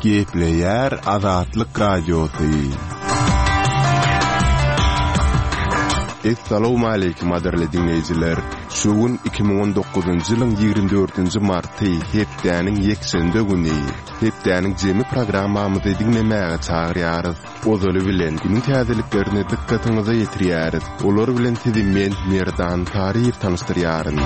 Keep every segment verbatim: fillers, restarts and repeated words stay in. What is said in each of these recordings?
Gepleyer Azatlyk Radiosu. Assalamu alaykum aderli dinleyijiler. Şugun iki bin on dokuzuncu ýylyň ýygrimi dörtünji marty hepdäniň ýeksende güni. Hepdäniň jemi programmamyzy dinlemäge çagyrýarys. Ozaly bilen günüň täzeliklerini dikkatiňize ýetirýäris. Olar bilen sizi men Merdan Taryýew tanışdyrýaryn.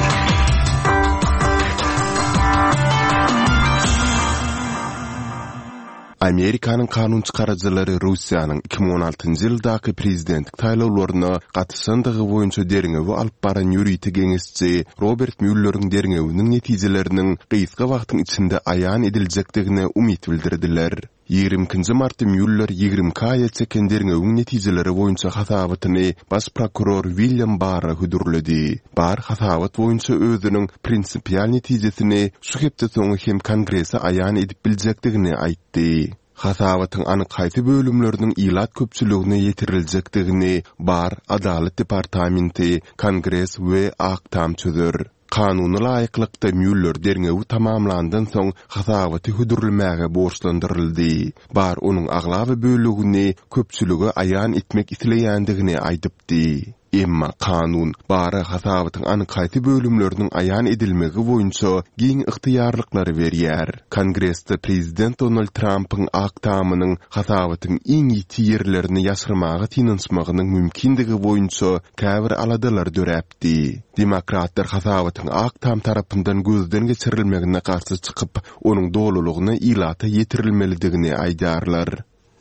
Amerikanyň kanun çykarjylary Russiýanyň iki bin on altynjy ýyldaky prezidentlik taýlawlaryna gatnaşandygy boýunça derňewi alyp baran ýürüýti geňesçi Robert Müller'iň derňewiniň netijeleriniň gysga wagtyň içinde aýan ediljekdigine umyt bildirdiler. ýygrimi marty Müller ýygrimi kaýa çeken derňewiň netijeleri boýunça hasabatyny baş prokuror William Barr'a hudurlady. Barr hasabat boýunça özüniň prinsipial netijesini şu hepde soňy hem kongresse aýan edip biljekdigini aýtdy. Hasabatyň anyk haýsy bölümleriniň ilat köpçüligine ýetiriljekdigini Barr Adalet Departamenti, Kongress we Aktam çözer. Kanuny laýyklykda Müller derňewi tamamlandan soň hasabaty hudurulmaga borçlandyryldy. Barr onuň aglawy bölügini köpçüligi aýan etmek isleýändigini aýdypdy. Emma kanun Barra hasabatyň anyk haýsy bölümleriniň aýan edilmegi boýunça giň yktyýarlyklary berýär. Kongressde prezident Donald Trump'yň aktamynyň hasabatyň iň ýiti ýerlerini ýaşyrmagy tinçmagynyň mümkindigi boýunça käbir aladalar döräpdi. Demokratlar hasabatyň aktam tarapyndan gözden geçirilmegine garşy çykyp, onuň dolulugyna ilata ýetirilmelidigini aýdarlar.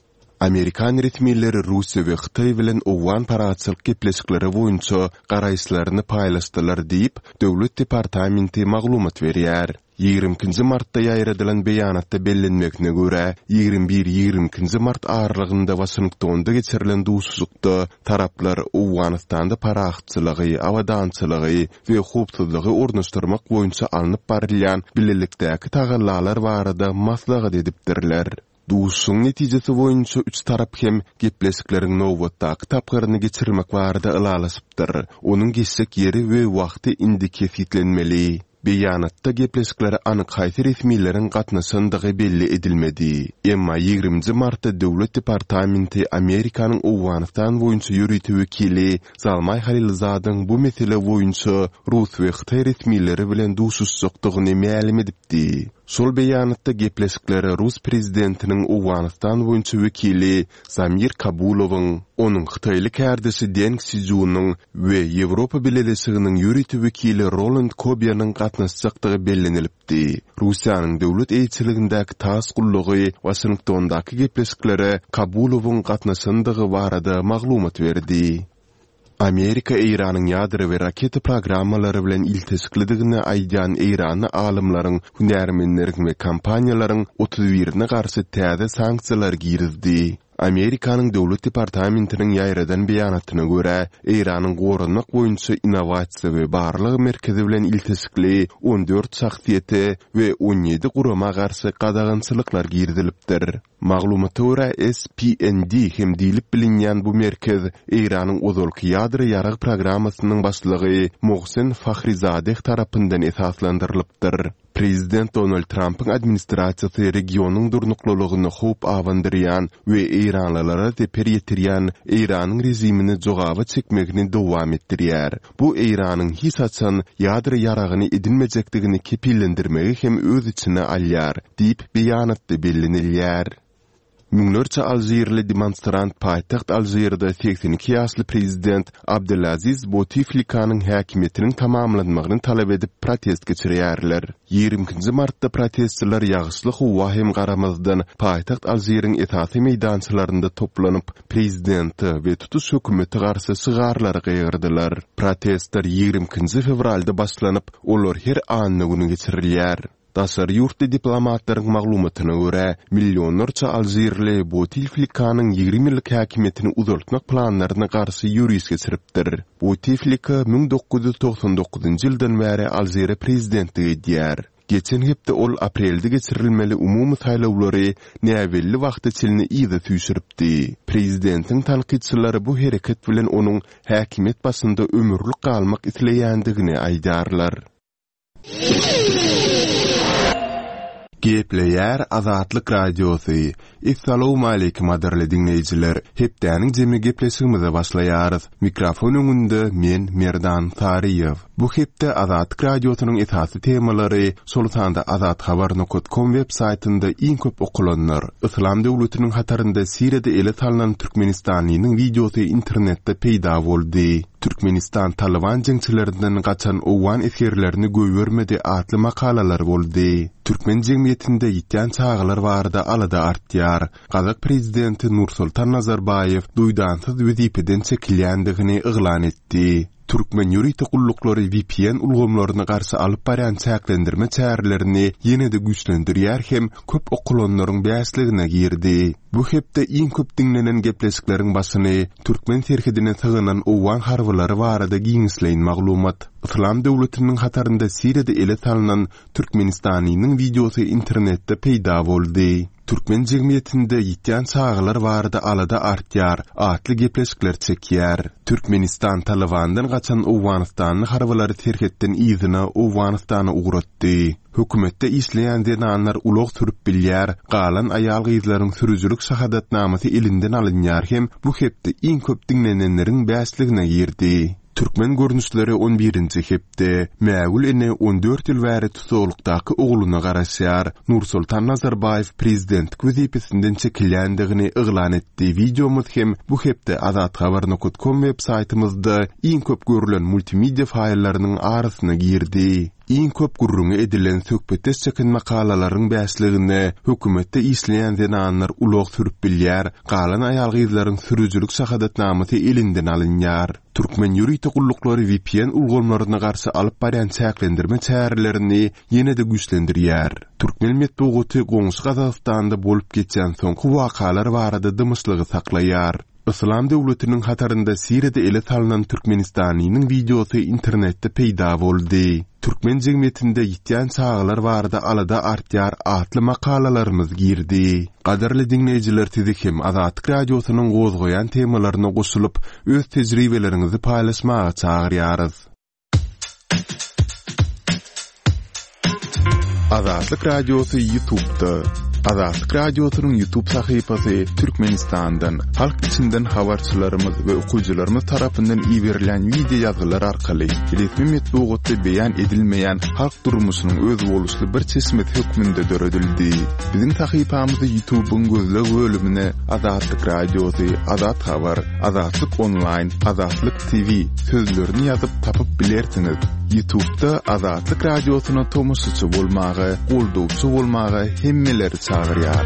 Amerikan resmiýetleri Russiýa we Hytaý bilen owan paraçylyk gepleşikleri boýunça garaýşlaryny paýlaşdylar diýip Döwlet Departamenti maglumat berýär. ýygrimi martda ýaýradylan beýanatda bellenmekine görä, ýygrimi bir ýygrimi mart aralygynda Washingtonda geçirilen duýsuzlukda taraplar Owganystanda paraçylygy, awadançylygy we howpsuzlygy ornaşdyrmak boýunça alınıp barylýan birlikdäki tagallalar barada maslahat edipdirler. Duýşuň netijesi boýunça üç tarap hem gepleşikleriň nowbatda tapgaryny geçirmek barada ılalaşypdyr. Onuň geçsek ýeri we wagty indi kesitlenmeli. Beýanatda gepleşikleri anyk haýsy resmiýetlerin gatnaşandygy belli edilmedi. Emma ýygrimi martda Döwlet Departamenti Amerikanyň Owganystan boýunça ýürüýti wekili Zalmay Halilzadyň bu mesele boýunça Rus we Hytaý resmiýetleri bilen duýşuşjokdygyny ma'lum edipdi. Şol beýanatda gepleşikleri Rus prezidentiniň Owganystan boýunça wekili Zamir Kabulowyň, onuň Hytaýly kärdesi Deng Xiaoping'nyň we Ýewropa Birleşiginiň ýürüýti wekili Roland Kobyanyň gatnaşjakdygy bellenilipdi. Russiýanyň döwlet eýçiligindäki tas gullugy Washingtondaky gepleşiklere Kabulowyň gatnaşandygy barada maglumat berdi. Amerika Eýranyň ýadry we raketa programmalary bilen iltesiklidigini aýdan Eýrany alymlaryň, hünärmenleriň we kampaniýalaryň otuz birine garşy täze sanksiýalar girizdi. Amerikanyň Döwlet Departamentiniň ýaýradan beýanatyna görä, Eýranyň gorunmak boýunça innovasiýa we barlygy merkezi bilen iltesikli on dört şahsiýete we on ýedi gurama garşy gadagançylyklar girizilipdir. Maglumata görä S P N D hem diýilip bilinýän bu merkez Eýranyň ozalky ýadry ýarag programmasynyň başlygy Mohsen Fakhrizadeh tarapyndan esaslandyrylypdyr. Prezident Donald Trump'yň administrasiýasy regionyň durnuklulygyny howp awandyrýan we Eýranlylara teper ýetirýän Eýranyň rejimini jogaba çekmegini dowam etdirýär. Bu Eýranyň hiç açan ýadry ýaragyny edinmejekdigini kepillendirmegi hem öz içine alýar, diýip beýanatda bellenilýär. Müňlerçe Alžirli demonstrant paýtaxt Alžirde seksen iki ýaşly prezident Abdelaziz Bouteflikanyň häkimetiniň tamamlanmagyny talap edip protest geçirýärler. ýygrimi martda protestçiler ýagşyly howa hem garamazdan paýtaxt Alžiriň esasy meýdançylarynda toplanyp prezidenti we tutuş hökümeti garşy sygarlary gygyrdylar. Protestler ýygrimi fevralda başlanyp olar her anyny güni geçirilýär. Daşary ýurtdy diplomatlaryň maglumatyna görä, millionlarça Alžirli Bouteflikanyň ýygrimi ýyllyk häkimetini uzaltmak planlaryna garşy ýürüýüş geçiripdir. Bouteflika bin dokuz ýüz toksan dokuzunjy ýyldan bäri Alžir prezidentligi edýär. Geçen hepde ol aprelde geçirilmeli umumy saýlawlary näwelli wagtda çilini ýygy tüýşüripdi. Prezidentiň tanqidçilary bu hereket bilen onuň häkimet başynda ömürlük galmak isleýändigini aýdarlar. Gepleyer Azatlyk Radiosu. Assalamu alaykum aderli dinleyijiler. Hepdäniň jemi gepleşigimize başlaýarys. Mikrofon öňünde men Merdan Tariýew. Bu hepde Azatlyk Radiosynyň esasy temalary Sultanda azat habar nokta com web saytynda iň köp okulanlar. Islam döwletiniň hatarynda Siriýede ele salynan Türkmenistanyň videosy internetde peýda boldy. Türkmenistan Taliban jeňçilerinden gaçan owan eskerlerini göwürmedi atly makalalar boldy. Türkmen jemgyýetinde ýitýän çağlar barda alada artýar. Gazak prezidenti Nursultan Nazarbayew duýdansyz wezipeden çekilýändigini yglan etdi. Türkmen ýürüýte gullukları V P N ulgamlaryna garşy alyp baran çäklendirme çärelerini ýene-de güýçlendirýär hem köp okulanlaryň bäsligine girdi. Bu hepde iň köp dinlenen gepleşikleriň başyny Türkmen terhidine sygynan owan harwylary barada giňisleýän maglumat. Islam döwletiniň hatarynda Siriýede ele salynan Türkmenistanyň videosy internetde peýda boldy. Türkmen jemgyýetinde ýitýän çağlar barda alada artýar, atly gepleşikler çekýär. Türkmenistan Talibandan gaçan Owganystanyň harwylary terhetden ýyzyna Owganystany ugratdy. Hökümetde işleýän denanlar ulaq sürüp bilýär, galan aýal gyzlaryň sürüjülük şahadatnamasy elinden alynýar hem bu hepde iň köp dinlenenleriň bäsligine girdi. Türkmen görnüşleri on birinji hepde Mägül ene on dört ýyl bäri tutulukdaky ogluny garaşýar. Nursultan Nazarbayew prezident wezipesinden çekilýändigini yglan etdi. Videomuz hem bu hepde azat habar nokta com web saytymyzda iň köp görülen multimedia faýllarynyň arasyna girdi. Iň köp gurrungy edilen söhbetde çekin makalalaryň bäsligine hökümetde işleýän denanlar ulaq sürüp bilýär, galan aýal gyzlaryň sürüjülük şahadatnamasy elinden alynýar. Türkmen ýürüýte gullukları V P N ulgamlaryna garşy alyp baran çäklendirme çärelerini ýene-de güýçlendirýär. Türkmen medeniýeti goňşy Gazakstanda bolup geçen soňky wakalar barada dymyşlygy saklaýar. Islam döwletiniň hatarynda Siriýede ele salynan Türkmenistanyň videosy internetde peýda boldy. Türkmen jemgyýetinde ýitýän çağlar barda alada artýar atly makalalarymyz girdi. Gaderli dinleýijiler, sizi hem Azatlyk Radiosynyň gozgoýan temalaryna goşulyp öz tejribeleриňizi paýlaşmaga çagyrýarys. Azatlyk Radiosy YouTube'da. Azatlyk Radiosynyň YouTube sahypasy Türkmenistandan, halk içinden habarçylarymyz we okujylarymyz tarapyndan iýerilen video ýazylar arkaly resmi medeniýetde beýan edilmeýän halk durmuşynyň öz boluşly bir çeşmet hökmünde döredildi. Biziň sahypamyzy YouTube'un gözle bölümine Azatlyk Radiosy, Azat Habar, Azatlyk Online, Azatlyk T V sözlerini ýazyp tapyp bilersiňiz. YouTube'da Azatlyk Radiosyna tomoşçy bolmagy, goldugçy bolmagy hemmeleri çagyrýar.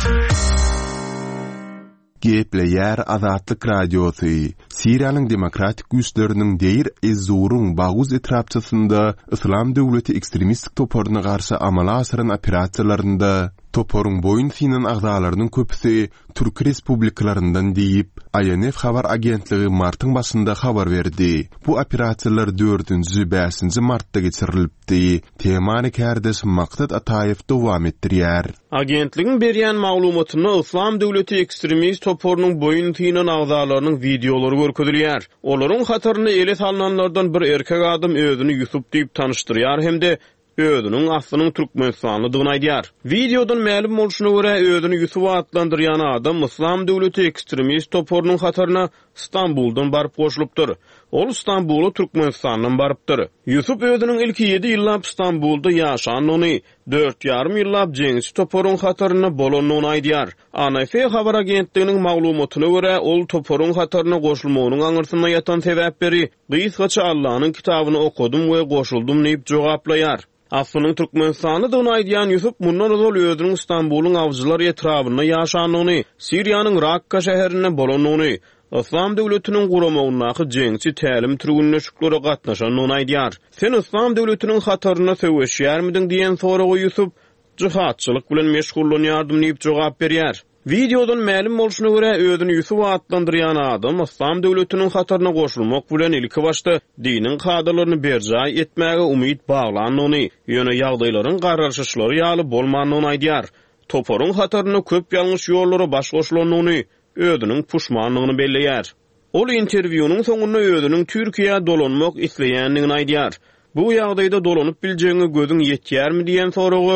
Gepleýär Azatlyk Radiosu. Siriýanyň demokratik güýçleriniň deýir Ezzurun Baguz etrapçysynda Islam döwleti ekstremistik toporuny garşy amala asyran operasiýalarynda toporun boyun sinen agzalarynyň köpüsi Türk respublikalaryndan diýip I N F habar agentligi martyň başynda habar berdi. Bu operasiýalar dördünji beşinji martda geçirilipdi. Temany kärdes Maksat Ataýew dowam etdirýär. Agentligiň berýän maglumatyna Islam döwleti ekstremist toporunyň boyun sinen agzalarynyň videolary görkezilýär. Olaryň hataryny ele salynanlardan bir erkek adam özüni Yusuf diýip tanışdyrýar hemde özüniň aslynyň türkmenistanlydygyny aýdýar. Videodan ma'lum bolşuna görä özüni Yusuf adlandyrýan adam Islam döwleti ekstremist toporunyň hataryna İstanbuldan barıp goşulypdyr. Ol İstanbuly Türkmenistandan barıpdyr. Yusuf özüniň ilki ýedi ýyllap İstanbulda ýaşanyny, dört ýarym ýyllap jeňsi toporunyň hataryna bolanyny aýdýar. A N F habar agentliginiň maglumatyna görä ol toporunyň hataryna goşulmagynyň aňyrsyna ýatan sebäpleri "Gysgaça Allah'nyň kitabyny okudum we goşuldum" diýip jogaplaýar. Aslynyň Türkmenistanyny aýdýan Yusuf mundan ozal özüniň İstanbulyň awjylar etrabyna ýaşanyny, Siriýanyň Rakka şäherine bolanyny, Islam döwletiniň guramagyna jeňsi tälim türgünleşiklere gatnaşanyny aýdýar. Sen Islam döwletiniň hataryna söwüşýärmidiň diýen soragy Yusuf jihatçylyk bilen meşgullanýardym diýip jogap berýär. Videodan ma'lum bolşuna görä özüni Yusuf adlandyrýan adam Islam döwletiniň hataryna goşulmak bilen ilki başda diniň kadalaryny berjay etmäge umyt baglanyny, ýöne ýagdaýlaryň gararşyşlary ýaly bolmanyny aýdýar. Toporuň hataryna köp ýalňyş ýollara baş goşulanyny, özüniň puşmanlygyny belleýär. Ol interwýunyň soňunda özüniň Türkiýe dolanmak isleýändigini aýdýar. Bu ýagdaýda dolanyp biljegiňe gözüň ýetýärmi diýen soragy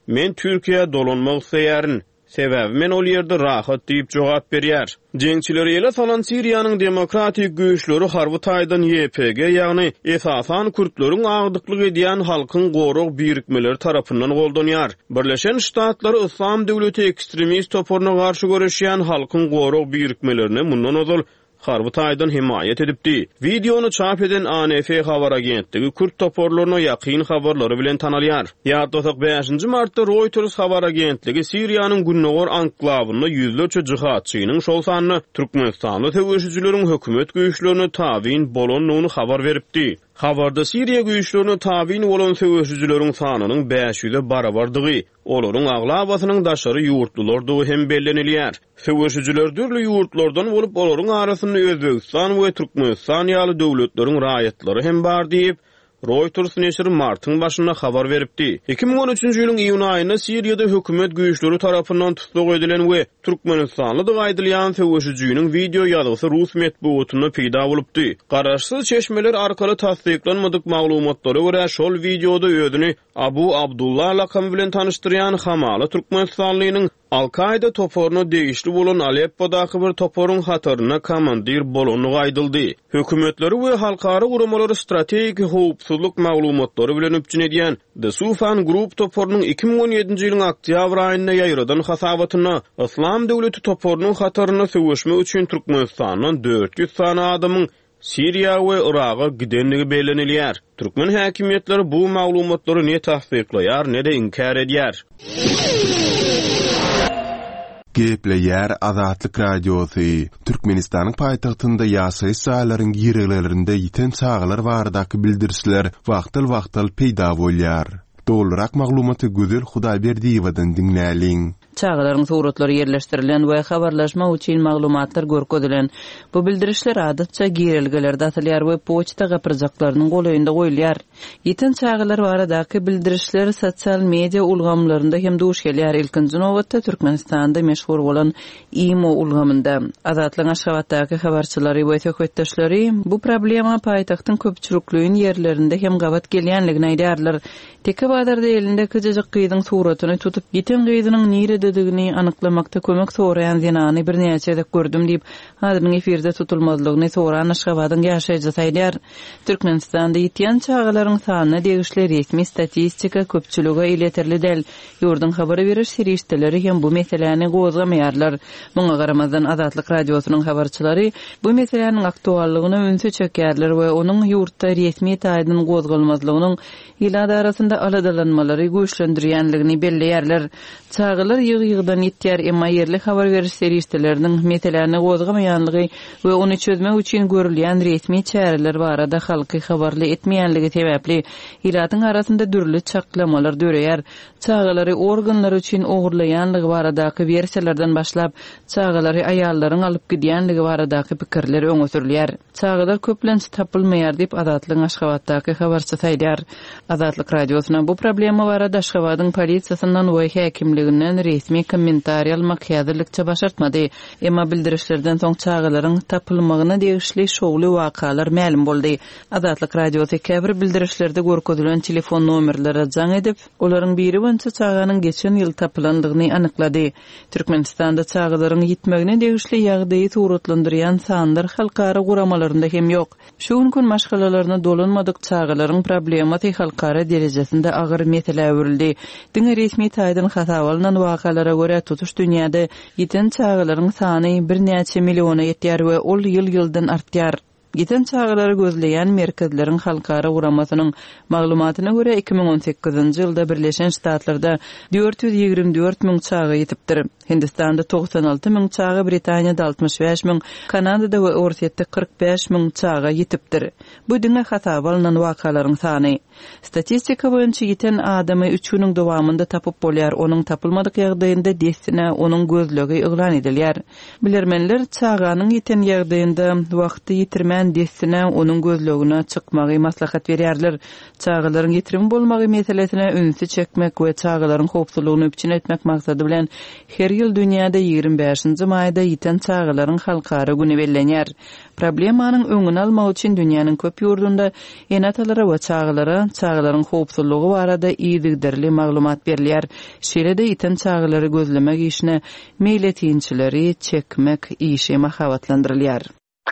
men Türkiýe dolanmak isleýärin. Sebebi men ol ýerde rahat diýip jogap berýär. Jeňçileri ele salan Siriýanyň demokratik güýçleri Harwutaýdan Y P G ýagny esasan Kürtlerin agdyklyk edýän halkyň gorug birikmeleri tarapyndan goldanýar. Birleşen Ştatlar Islam döwleti ekstremist toporuna garşy göreşýän halkyň gorug birikmelerini mundan ozal Harwutaýdan himayet edipdi. Videonu çap eden A N F habar agentligi Kürt toporlaryna ýakyn habarlary bilen tanalýar. Ýa-da beşinji martda Reuters habar agentligi Siriýanyň Günnogor anklawyna ýüzlerçe jihatçynyň şol sanyny Türkmenistanda töweşijileriň hökümet güýçlerine tabyn bolanyny habar beripdi. Habarda Siriýa güýçlerine tabyn bolan töweşijileriň sanynyň beş ýüze barabardygy, olaryň aglabasynyň daşary ýurtlulardygy hem bellenilýär. Töweşijiler dürli ýurtlardan bolup olaryň arasynda Özbegistan we Türkmenistan ýaly döwletleriň raýatlary hem bar diýip Reuters neşri martyň başynda habar beripdi. iki bin on üçünji ýylyň iýun aýynda Siriýada hökümet güýçleri tarapyndan tutuk edilen we Türkmenistanly aýdylýan töweşijiniň video ýazgysy rus medeniýetinde peýda bolupdy. Garaşsyz çeşmeler arkaly tasdiklanmadyk maglumatlary görä şol videoda özüni Abu Abdullah lakamy bilen tanışdyrýan hamaly Türkmenistanlynyň Al-Qaida toporuna degişli bolan Aleppo'daky bir toporun hatarına komandir bolanyny aýdyldy. Hökümetleri we halkara guramalary strategik howpsuzlyk maglumatlary bilen üpjün edýän The Sufan Group toporunyň iki bin on ýedinji ýylyň oktýabr aýynda ýaýradan hasabatyna Islam döwleti toporunyň hataryna söwüşme üçin Türkmenistandan dört ýüz sany adamyň Siriýa we Iraga gidenligi bellenilýär. Türkmen häkimetleri bu maglumatlary ne tasdiklaýar, ne de inkar edýär. Gepleýär Azatlyk Radiosy. Türkmenistanyň paýtagtynda ýaşaýy saýlaryň ýerlerinde ýiten çağlar baradaky bildirişler wagtyl-wagtyl peýda bolýar. Dolrak maglumaty Güzel Hudaýberdiýewadan dinläliň. Çağlaryň suratlary ýerleşdirilen we habarlaşma üçin maglumatlar görkezdilen. Bu bildirişler adatça girilgelerde atylýar we poçta gapyrjaklarynyň golaýynda goýulýar. Ýeten çağlar baradaky bildirişler sosial media ulgamlarynda hem duş gelýär. Ilkinji nowatda Türkmenistanda meşhur bolan İmo ulgamynda Azatlyň Aşgabatdaky habarçylary we töketdeşleri bu problema paýtagtyň köpçülikliginiň ýerlerinde hem gabat gelýänligini aýdýarlar. Teke badarda elinde kyjyjyk gyýdyň suratyny tutup ýeten gyýdynyň nire dedigini anyklamakda kömek soraýan zenany bir näçe gördüm diýip hadymyň efirde tutulmadylygyny soran Aşgabatyň ýaşaýjy aýdýar. Türkmenistanda ýeten çağlaryň sanyna degişli resmi statistika köpçüligi ileterli del. Ýurdun habary beriş serişdeleri hem bu meseleni gozgamaýarlar. Muňa garamazdan Azatlyk Radiosynyň habarçylary bu meseleniň aktuallygyny öňe çekýärler we onuň ýurtda resmi taýdan gozgalmazlygynyň ýyllar arasynda aladalanmalary güýçlendirýänligini belleýärler. Çağlar ýygy-ýygydan ýetýär, emma ýerlik habar beriş serişdeleriniň meselelerini gozgamaýanlygy we ony çözmek üçin görülýän resmi çäreler barada halky habarly etmeýänligi sebäpli ýylatyň arasynda dürli çaklamalar döreýär. Çağlary organlar üçin ogurlaýanlygy baradaky versiýalardan başlap çağlary aýallaryň alyp gidýänligi baradaky pikirler öňe sürülýär. Çağlar köplenç tapylmaýar diýip Azatlyň Aşgabatdaky habarçy aýdýar. Azatlyk Radiosyna bu problema barada Aşgabatyň polisiýasyndan we häkimliginden resmi kommentariýa almak häzirlikçe başartmady. Emma bildirişlerden soň çağlaryň tapylmagyna degişli şowly wakalar ma'lum boldy. Azatlyk Radiosy käbir bildirişlerde görkezdilen telefon nomerlere jaň edip, olaryň biri boýunça çağanyň geçen ýyl tapylandygyny anyklady. Türkmenistanda çağlaryň ýitmegine degişli ýagdaýy suratlandyrýan sanlar halkara guramalarynda hem ýok. Şu gün maşgalalaryna dolanmadyk çağlaryň problematy halkara derejesinde agyr mesele öwrüldi. Diňe resmi taýdan hasabalynan wakalara görä tutuş dünýäde ýeten çağlaryň sany bir näçe milliona ýetýär we ol ýyl-ýyldan artýar. Ýeten çağlary gözleýän merkezleriň halkara guramasynyň maglumatyna görä iki bin on sekizinji ýylda Birleşen Ştatlarda dört ýüz ýigirmi dört miň çağa ýetipdir. Hindistanda toksan alty miň çağa, Britaniýada altmış beş miň, Kanadada we Orsiýetde kırk beş miň çağa ýetipdir. Bu diňe hasap alynan wakalaryň sany. Statistika boýunça ýeten adamy üç güniň dowamında tapyp bolýar. Onuň tapylmadyk ýagdaýynda desine onuň gözlegi ýyglan edilýär. Bilermenler çağanyň ýeten ýagdaýynda wagty ýitirmän desine onuň gözlegine çykmagy maslahat berýärler. Çağlaryň ýetirimi bolmagy meselesine öňe çekmek we çağlaryň howpsuzlygyny üçin etmek maksady bilen her ýyl dünýäde ýygrimi beşinji maýda ýiten çağlaryň halkara güni bellenýär. Problemanyň öňüni almak üçin dünýäniň köp ýurdunda enatalara we çağlara çağlaryň howpsuzlygy barada ýygyderli maglumat berilýär. Şeýle-de ýiten çağlary gözlemek işine meýletinçileri çekmek işe mahabatlandyrylýar.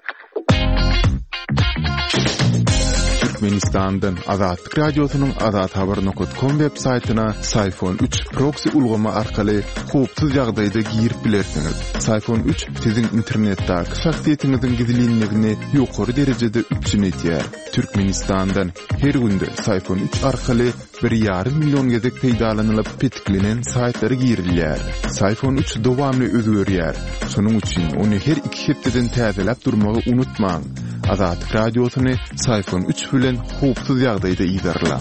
Türkmenistan'dan Azatlyk Radiosynyň azat habar nokta com web saytyna Sayfon üç proxy ulgama arkaly howpsuz ýagdaýda girip bilersiňiz. Sayfon üç siziň internetdäki şahsiýetiňiziň gizliligini ýokary derejede üçinetýär. Türkmenistan'dan her günde Sayfon üç arkaly bir ýarym million gezek peýdalanylyp petiklenen saytlary girilýär. Sayfon üç dowamly özgörýär. Şonuň üçin ony her iki hepdeden täzeläp durmagy unutmaň. Azatlyk Radiosyny Sayfon üç bilen howpsuz ýagdaýda ýydarlar.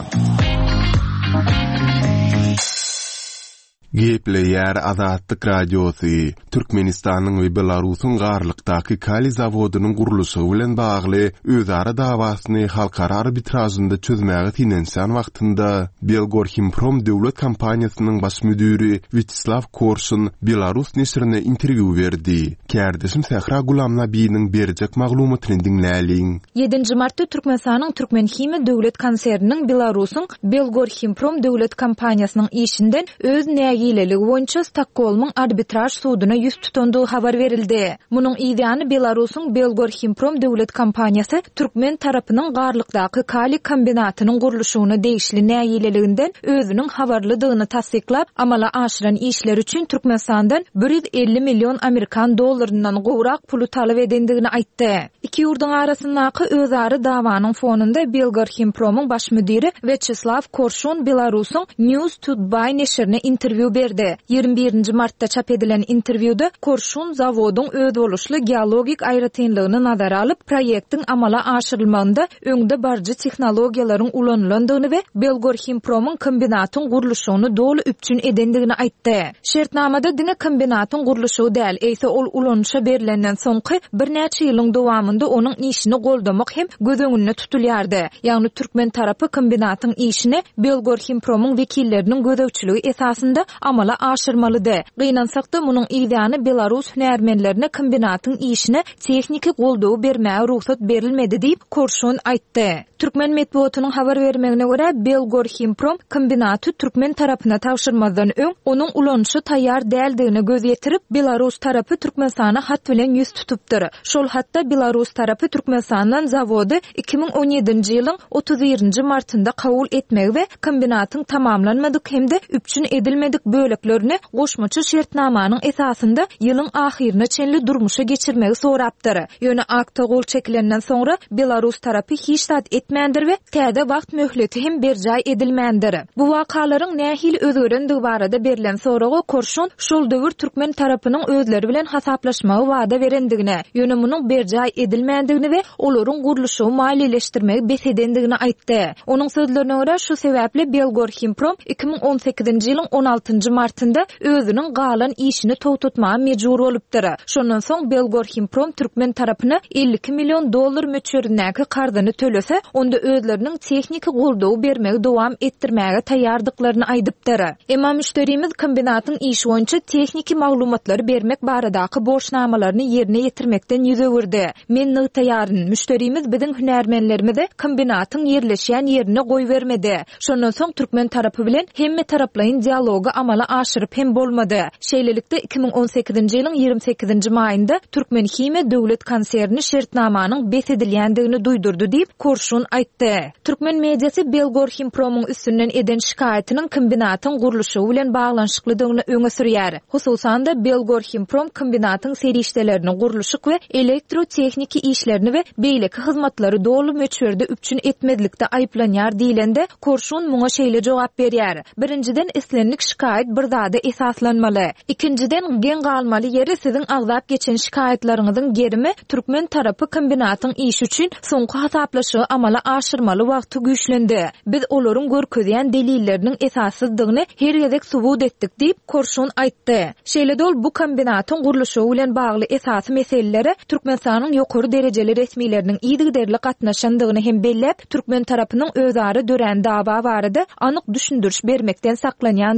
Gepleýär Azatlyk Radiosy. Türkmenistanyň we Belarusyň garlykdaky Kali zawodynyň gurulşy bilen bagly özara dawasyny halkara arbitrajynda çözmäge tinensen wagtynda Belgorhimprom döwlet kompaniýasynyň baş müdiri Vyacheslav Korsun Belarus neşrine interwýu berdi. Kärdeşim Sahra Gulamnabiýynyň berjek maglumatyny dinläliň. yedinji martda Türkmenistanyň Türkmenhimi döwlet konserniniň Belarusyň Belgorhimprom döwlet kompaniýasynyň işinden öz nägileligi boýunça Stokholmyň arbitraj sudyna ýüz tutandygy habar berildi. Munyň ýa-da Belarusyň Belgorhimprom döwlet kompaniýasy Türkmen tarapynyň garlykdaky Kali kombinatynyň gurulşyny değişli nägileliginden özüniň habarlydygyny tasdiklap, amala aşyran işler üçin Türkmenistandan bir yüz elli milyon Amerikan dollarynyň gowrak pulu talap edendigini aýtdy. Iki ýurduň arasyndaky özara dawanyň fonunda Belgorhimpromyň baş müdiri Vyacheslav Korsun Belarusyň News Today neşrine interwýu berdi. ýygrimi birinji martda çap edilen interwýuda Korsun zawodyň öz boluşly geologik aýratynlygyny nazara alyp proýektiň amala aşyrylmagynda öňde barjy tehnologiýalaryň ulanýandygyny we Belgorhimpromyň kombinatyň gurulşyny dolu üpçün edendigini aýtdy. Şertnamada dine kombinatyň gurulşy däl, eýse ol ulanşa berilenden soňky bir näçe ýylyň dowamında onuň işini goldamak hem göz öňünde tutulýardy. Ýagny Türkmen tarapy kombinatyň işini Belgorhimpromyň wekilleriniň gözäwçiligi esasında amala aşyrmalydy. Gynansak-da munyň ýa-da Belarus hünärmenlerine kombinatyň işine tehnikik goldaw bermäge ruhsat berilmedi diýip Korsun aýtdy. Türkmen medeniýetynyň habar bermegine görä Belgorhimprom kombinaty Türkmen tarapyna tawşyrmazdan öň onuň ulanşy taýýar däldigini göz ýetirip Belarus tarapy Türkmenistana hat bilen ýüz tutupdyr. Şol hatda Belarus tarapy Türkmenistandan zawody iki bin on ýedinji ýylyň otuzynji martynda kabul etmegi we kombinatyň tamamlanmadyk hemde üpçün edilmedik böleklerini goşmaçy şertnamanyň esasında ýylyň ahyryna çenli durmuşa geçirmegi sorapdyr. Ýöne akta gol çekilenden soňra Belarus tarapy hiç tat etmändir we täze wagt möhleti hem berjaý edilmändir. Bu wakalaryň nähil özgörendigi barada berilen soraga Korşun şol döwür Türkmen tarapynyň özleri bilen hasaplaşmagy wada berendigine, ýöne munyň berjaý edilmändigini we olaryň gurulşyny maliýeleşdirmegi besedendigini aýtdy. Onuň sözlerine görä şu sebäple Belgorhimprom iki bin on sekizinji ýylyň on altynjy martynda özüniň galan işini towtatmaga mejbur bolupdyr. Şondan soň Belgorhimprom Türkmen tarapyna elli iki milyon dollar möçürdäki kardyny tölese, onda özleriniň tehnik goldaw bermegi dowam etdirmäge taýýardyklaryny aýdypdyr. Emma müşterimiz kombinatyň işi boýunça tehnik maglumatlary bermek baradaky borçnamalaryny ýerine ýetirmekden ýüz öwürdi. Men taýýaryn, müşterimiz biziň hünärmenlerimize kombinatyň ýerleşýän ýerine goý bermedi. Şondan soň Türkmen tarapy bilen hemme taraplaryň dialogy amala aşyryp hem bolmady. Şeýlelikde iki bin on sekizinji ýylyň ýygrimi sekizinji maýynda Türkmenhimi döwlet konserni şertnamanyň besedilýändigini duýdurdy diýip Korşun aýtdy. Türkmen mediýasy Belgorhimpromyň üstünden eden şikaýatynyň kombinatyň gurulşy bilen baglanşyklydygyny öňe sürýär. Hususan da Belgorhimprom kombinatyň serişdelerini gurulşyk we elektrotechniki işlerini we beýleki hyzmatlary dolu möçberde üpçün etmedilikde aýplanýar diýilende Korşun muňa şeýle jogap berýär. Birinciden islenlik şikaýat bir zada esaslanmaly. İkinciden gen galmaly ýeri siziň agzap geçen şikaýatlaryňyzyň gerimi Türkmen tarapy kombinatyň işi üçin soňky hasaplaşygy amala aşyrmaly wagty güýçlendi. Biz olaryň görkezýän delilleriniň esassyzdygyny her gezek subut etdik diýip Korşun aýtdy. Şeýle dol bu kombinatyň gurulşy bilen bagly esasy meselelere Türkmenistanyň ýokary derejeli resmiýetleriniň ýygyderli gatnaşandygyny hem bellep, Türkmen tarapynyň özara dören dawa barada anyk düşündürüş bermekden saklanýandygyny hem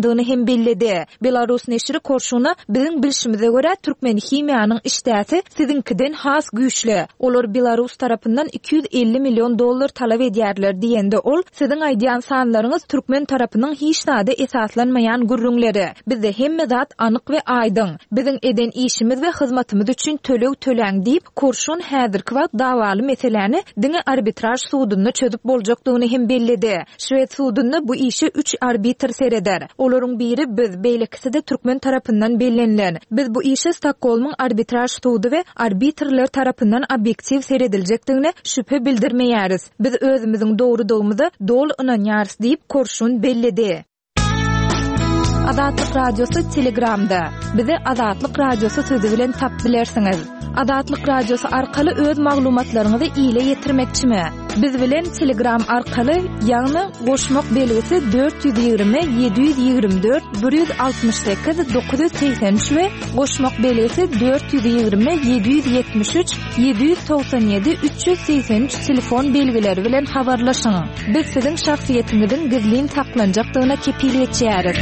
bellidi. Belarus neşri Korşuna biziň bilişimize görä Türkmen himiýanyň işdäsi sizinkiden has güýçli. Olar Belarus tarapyndan iki yüz elli milyon dollar talap edýärler diýende ol, siziň aýdýan sanlaryňyz Türkmen tarapynyň hiç näde esaslanmaýan gürrüňleri. Bizde hemme zat anyk we aýdyn. Biziň eden işimiz we hyzmatymyz üçin tölew töläň diýip Korşun häzirki wagt dawaly meseleni diňe arbitraj sudunda çözüp boljakdygyny hem bellidi. Şwed sudunda bu işi üç arbitr sereder. Olaryň biri biz, beýlekisi de Türkmen tarapyndan bellenilen. Biz bu işi Stockholmyň arbitraj sudu we arbitrler tarapyndan objektiv serediljakdygyna şüphe bildirmeýäris. Biz özümiziň dogrudygymy dol ynanýarys diýip Korşun bellidi. Azatlyk radiosu Telegramda. Bizi Azatlyk radiosu sözi bilen tap bilersiňiz. Azatlyk radiosu arkaly öz maglumatlaryňyzy ýyle ýetirmekçimi? Biz bilen Telegram arkaly ýagny goşmak belgisi dört yüz ýygrimi yedi yüz ýygrimi dört bir yüz altmış sekiz dokuz yüz seksen üç we goşmak belgisi dört yüz ýygrimi yedi yüz ýetmiş üç yedi yüz toksan ýedi üç yüz seksen üç telefon belgileri bilen habarlaşyň. Biz siziň şahsiýetiňizin gizlin saklanjakdygyna kepil etýäris.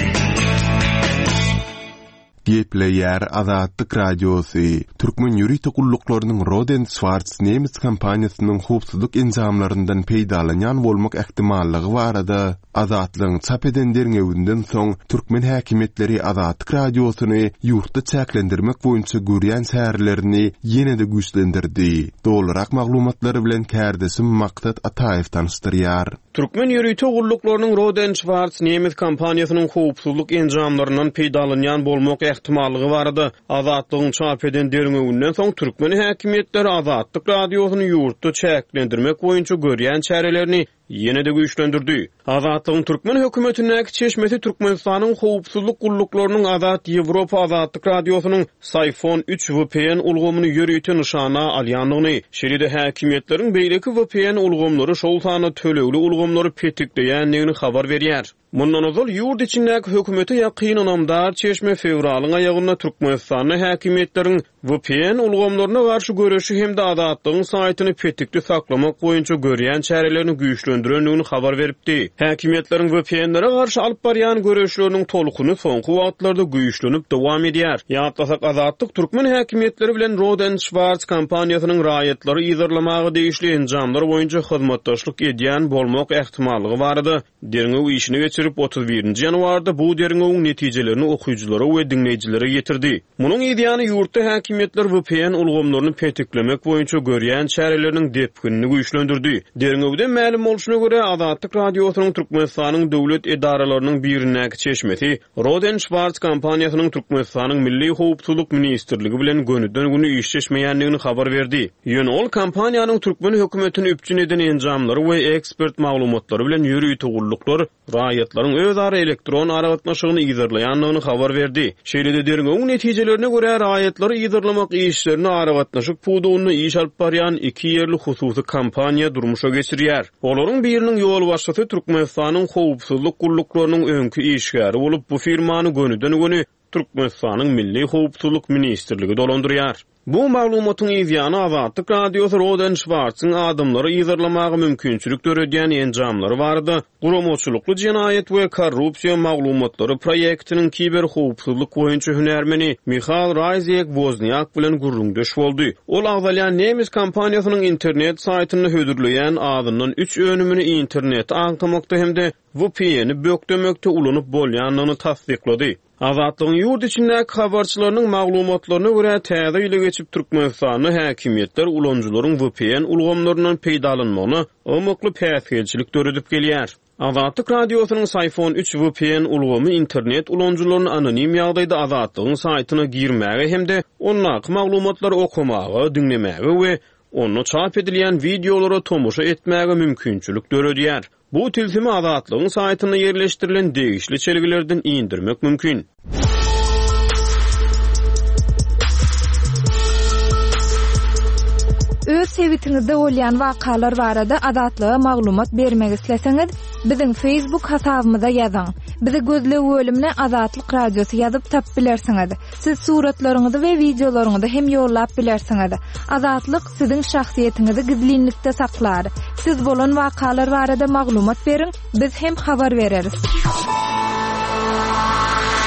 Gepleýär Azatlyk radiosu Türkmen ýürüýt gulluklarının Roden Schwarz Nemes kampaniýasynyň howpsuzlyk enjamlaryndan peýdalanýan bolmak ähtimallygy barada Azatlygyň çap eden derňewinden soň Türkmen häkimetleri Azatlyk radiosyny ýurtda çäklendirmek boýunça görýän särlerini ýene-de güýçlendirdi. Dolarak maglumatlary bilen kärdesim Maksat Ataýew tanışdyrýar. Türkmen ýürüýt gulluklarının Roden Schwarz Nemes kampaniýasynyň howpsuzlyk enjamlaryndan peýdalanýan bolmak ähtimallygy barada Azatlygyň çap eden derňewinden soň Türkmen häkimetleri Azatlyk radiosyny ýurtda çäklendirmek boýunça görýän çärelerini ýene-de güýçlendirdi. Azatlygyň Türkmen hökümetiniň çeşmesi Türkmenistanyň howpsuzlyk gulluklarının Azat Ýewropa Azatlyk radiosynyň Sayfon üç V P N ulgamyny ýürüýte nyşana alýanlygyny, şeride häkimetleriň beýleki V P N ulgamlary şol sany tölewli ulgamlary petikleýändigini habar berýär. Mundan ozal ýurt içindäki hökümete ýakyn namdar çeşme fevralyň aýagyna Türkmenistanyň häkimetleriň V P N ulgamlaryna garşy göreşi hem de Azatlygyň saýtyny petikli saklamak boýunça görýän çärelerini güýçlendirendigini habar beripdi. Häkimetleriň V P N'lere garşy alyp barýan göreşleriniň tolukyny soňky wagtlarda güýçlenip dowam edýär. Ýa-da Azatlyk Türkmen häkimetleri bilen Roden Schwarz kampaniýasynyň raýatlary ýygyrlamagy değişli enjamlar boýunça hyzmatdaşlyk edýän bolmak ähtimallygy bardy. Derňew işini geçirip otuz birinji ýanwarda bu derňewiň netijelerini okuyuculara we dinleýijilere ýetirdi. Munyň ideýany ýurtda häkimetler V P N ulgamlaryny petiklemek boýunça görýän çäreleriniň depkinini güýçlendirdi. Derňewde ma'lum bolşuna görä Azatlyk radiosynyň Türkmenistanyň döwlet edaralarynyň birindäki çeşmesi Roden Schwarz kampaniýasynyň Türkmenistanyň Milli Howpsuzlyk ministrligi bilen gönüden güni işleşmeýändigini habar berdi. Ýöne ol kampaniýanyň Türkmen hökümetini üpçün eden enjamlary we ekspert maglumatlary bilen ýürüýt gulluklar raýatlaryň özara elektron aragatnaşygyny ýygyrlaýanlygyny habar berdi. Şeýle-de derňewiň netijelerine görä raýatlary ýygyrlamak işlerini aragatnaşyk pudugyny iş alyp barýan iki ýerli hususy kampaniýa durmuşa geçirýär. Olaryň biriniň ýol başçysy Türkmenistanyň howpsuzlyk gulluklarının öňkü işgäri bolup bu firmany gönüden güni Türkmenistanyň Milli Howpsuzlyk ministrligi dolandyrýar. Bu maglumatyň ideýany Azatlyk radiosu Roden Schwarz'ın adamlary ýygyrlamagy mümkinçilik görýän enjamlary bardy. Guramaçylykly jinayet we korrupsiýa maglumatlary proýektiniň kiber howpsuzlyk boýunça hünärmeni Michal Rajek Wozniak bilen gurrundaş boldy. Ol agdalýan Nemes kampaniýasynyň internet saýtyny hödürleýän adamdan üç önümini internet aňtamakda hemde V P N'i bökdemekde ulanyp bolýanlygyny tasdiklady. Azatlygyň ýurt içindäki habarçylarynyň maglumatlaryna görä täze ýyly geçip Türkmenistanyň häkimetler ulanjylaryň V P N ulgamlaryndan peýdalanmagyny ömükli päsgelçilik döredip gelýär. Azatlyk radiosynyň Sayfon üç V P N ulgamy internet ulanjylaryny anonim ýagdaýda Azatlygyň saýtyna girmäge hemde onlaky maglumatlary okamagy, dinlemäge we onu çap edilýän videolary tomoşa etmäge mümkinçilik döredýär. Bu tilsimi Azatlygyň saýtyna ýerleşdirilen degişli çelgilerden indirmek mümkin. Öz sewitingizde bolýan wakalar barada Azatlyga maglumat bermek isleseňiz, biziň Facebook hasabymyza ýazyň. Bizi gözle bölümine Azatlyk radiosu ýazyp tap bilersiňiz. Siz suratlaryňyzy we videolaryňyzy hem ýollap bilersiňiz. Azatlyk siziň şahsiýetiňizi gizlinlikde saklar. Siz bolan wakalar barada maglumat beriň, biz hem habar bereriz.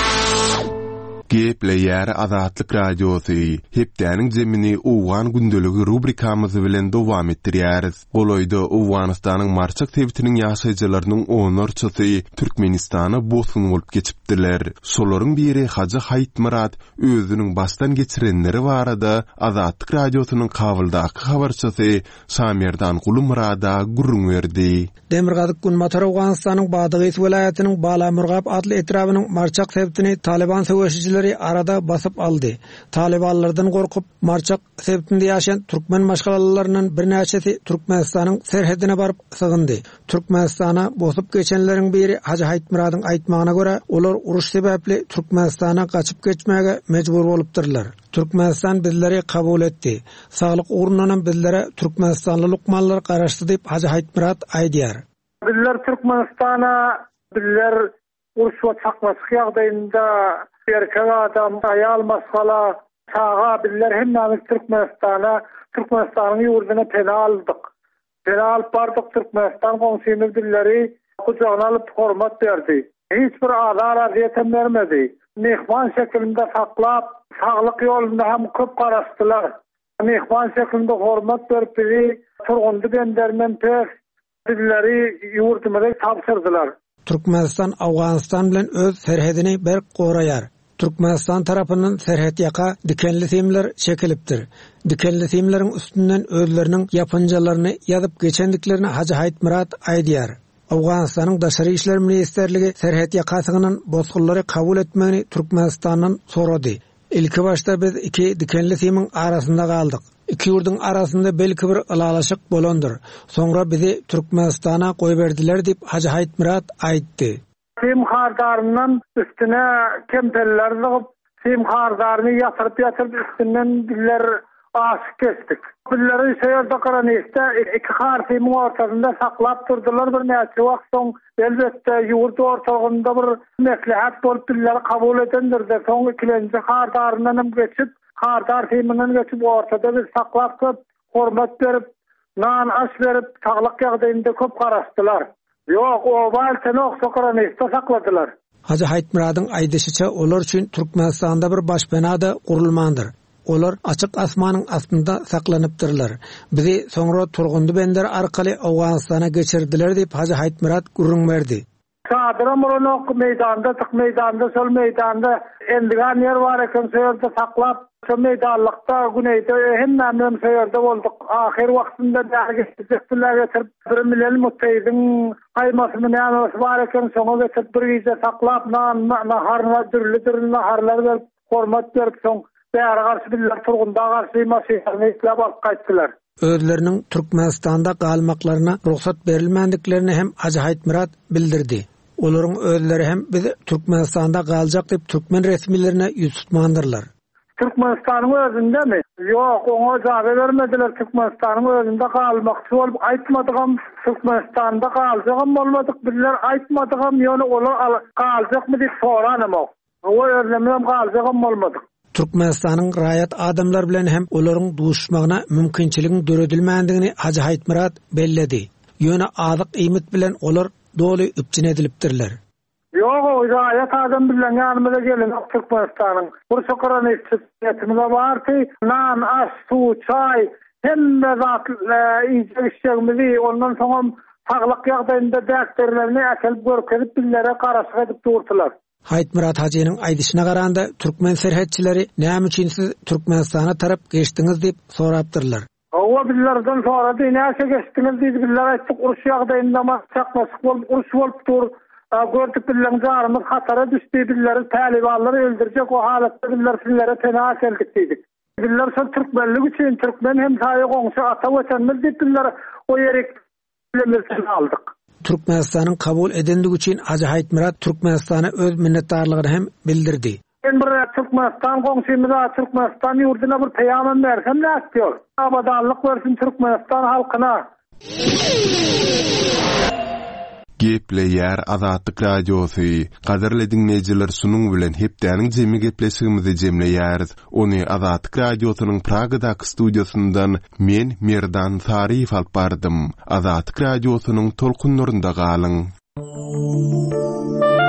Geple ýeri Azatlyk Radiosy, hepdäniň jemini Uwan gündöligi rubrikamyzy bilen dowam etdirýäris. Goloýda Uwanystanyň marçak sebitiniň ýaşaýjylarynyň onarçysy Türkmenistana bosun bolup geçipdiler. Şolaryň biri Hacı Hayt Murat özüniň bastan geçirenleri barada Azatlyk Radiosynyň kabyldaky habarçysy Samerdan Guly Murada gurrun berdi. Demirgazyk gün Matar Awganystanyň Badygy welaýatynyň Balamurgap adly etrabynyň marçak sebitini Taliban söwüşçileri arada basıp aldı. Talibanlardan korkup marçak sebitinde ýaşayan Türkmen maşgalalaryndan birnäçesi Türkmenistanyň serhedine barıp sığındy. Türkmenistana bosup geçenleriň biri Hacı Hayt Muradyň aýtmagyna görä, olar uruş sebäpli Türkmenistana gaçyp geçmäge mejbur bolupdyrlar. Türkmenistan bizleri kabul etdi. Saglyk urunundan bizlere Türkmenistanly lukmanlar garaşdy diýip Hacı Hayt Murad aýdýar. Bizler Türkmenistana bizler uruş we çakmasyk ýagdaýynda erkek adam, ayal masgala, çağa bizler hemmemiz Türkmenistana, Türkmenistanyň ýurduna pena aldyk. Pena alyp bardyk, Türkmenistan goňşymyz bizleri kucagına alyp hormat berdi. Hiç bir azar ýetem bermedi. Mehman şeklinde saklap, saglyk ýolunda hem köp garaşdylar. Mehman şeklinde hormat berip bizi turgundy bendermen pek bizleri ýurdumuza tapşyrdylar. Türkmenistan Awganystan bilen öz serhedini berk goraýar. Türkmenistan tarapyndan serhet ýaka dikenli temler çekilipdir. Dikenli temleriň üstünden özleriniň ýapynjalaryny ýazyp geçendiklerini Hacı Hayt Murad aýdýar. Awganystanyň Daşary işler ministrligi serhet ýakasynyň bozgullary kabul etmegini Türkmenistandan sorady. Ilki başta biz iki dikenli temiň arasynda galdyk. İki ýurduň arasynda belki bir ılalaşyk bolandyr. Soňra bizi Türkmenistana goý berdiler diýip Hacı Hayt Murad aýtdy. Tim hardarından üstüne kempeller zygyp, tim hardaryny ýatyryp ýatyryp üstünden diller aşyk kesdik. Billeri şeýerde garanysta iki harfyň ortasynda saklap durdylar bir näçe wagt soň elbetde ýurt ortagynda bir meslehat bolup billeri kabul edendir de soň ikilenji hardaryndan hem geçip hardar teminiň geçip ortada bir saklap köp hormat berip nan aş berip saglyk ýagdaýynda köp garaşdylar. Yok, o baltany oksokranista sakladylar. Hacı Hayt Muradyň aýdyşyça olar üçin Türkmenistanda bir başpena da gurulmandyr. Olar açyk asmanyň astynda saklanypdyrlar. Bizi soňra turgundy bender arkaly Awganystana geçirdiler diýip Hacı Hayt Murad gurrun berdi. Sadra Moronok meýdanda, tyk meýdanda, sol meýdanda endigan ýer bar eken, şeýerde saklap, şu meýdanlykda güneýde hemmem şeýerde boldyk. Ahir wagtynda dägistipler getirip bir milyon mutaydyň aýmasyny näme bar eken, şoňa getirip bir ýerde saklap, nan naharlar, dürli-dürli naharlar berip, hormat berip, soň bäri garşy bilýär turgunda garşy masyhatyny islap alyp gaýtdylar. Özleriniň Türkmenistanda galmaklaryna ruhsat berilmendiklerini hem Hacı Hayt Murad bildirdi. Olaryň özleri hem biz Türkmenistanda galjak diýip türkmen resmilerine ýüz tutmandyrlar. Türkmenistanyň özündemi? Ýok, oňa jogap bermediler. Türkmenistanyň özünde galmakçy bolup aýtmadygam, Türkmenistanda galjagam bolmadyk, bizler aýtmadygam, ýöne olar galjakmy diýip soranam. O özlemem galjagam bolmadyk. Türkmenistanyň raýat adamlar bilen hem olaryň duşmagyna mümkinçiligin döredilmändigini Hacı Hayt Murad belledi. Ýöne azyk ýmit bilen olar doly üpçün edilipdirler. Ýok, o raýat adam bilen ýanymyza gelen Türkmenistanyň bir sokaran ýetimize barty, nan, aş, suw, çay, hemme zat işlerimizi ondan soňra saglyk ýagdaýynda däkterlerini äkelip görkezip billere garaşyk edip durdular. Hayt Murad Hacı'nın aýdyşyna garanda Türkmen serhetçileri näme üçin siz Türkmenistana tarap geçdiňiz diýip sorapdyrlar. Owa billerden sonra näçe geçdiňiz diýip biller aýtdyk, uruş ýagdaýynda çakmasyk bolup uruş bolup dur. Gördük billen jarymyz hatara düşdi, billeri Talibanlar öldürjek, o halatda biller sizlere pena keldik diýdik. Biller şol türkmenlik üçin türkmen hem taýy goňşy ata wetenmiz diýip biller o ýerek bilemizden aldyk. Türkmenistanyň kabul edendigi üçin Hacı Hayt Murad Türkmenistana öz minnetdarlygyny hem bildirdi. Ben bir Türkmenistan goňşymyza, Türkmenistan ýurduna bir peýamam bersem näçe? Abadanlyk bersin Türkmenistan halkyna. Geple ýer Azatlyk Radiosy. Gaderli dinleýijiler sunuň bilen hepdäniň jemi gepleşigimizi jemleýäris. Ony Azatlyk Radiosynyň Pragadaky studiýasyndan men Merdan Sariýew alyp bardym. Azatlyk Radiosynyň tolkunlarynda galyň.